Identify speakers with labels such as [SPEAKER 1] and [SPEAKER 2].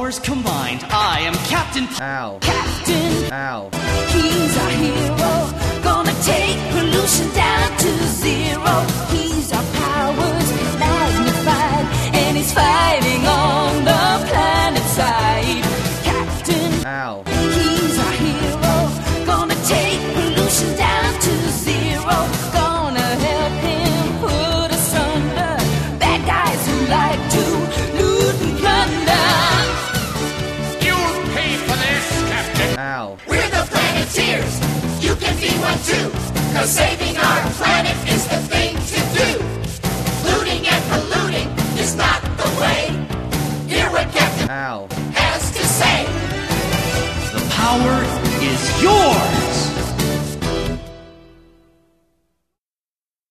[SPEAKER 1] powers combined, I am Captain...
[SPEAKER 2] Ow.
[SPEAKER 3] Captain,
[SPEAKER 2] Ow.
[SPEAKER 3] he's our hero. Gonna take pollution down to zero. He's our powers magnified, and he's fighting on the planet side. Captain,
[SPEAKER 2] Ow.
[SPEAKER 3] he's our hero. Gonna take pollution down to zero. Gonna help him put us under bad guys who like to loot and plunder.
[SPEAKER 4] You'll pay for this, Captain.
[SPEAKER 2] Ow.
[SPEAKER 5] We're the Planeteers. You can be one too. 'Cause saving our planet is the thing to do. Looting and polluting is not the way. Hear what Captain
[SPEAKER 2] Ow.
[SPEAKER 5] has to say.
[SPEAKER 1] The power is yours!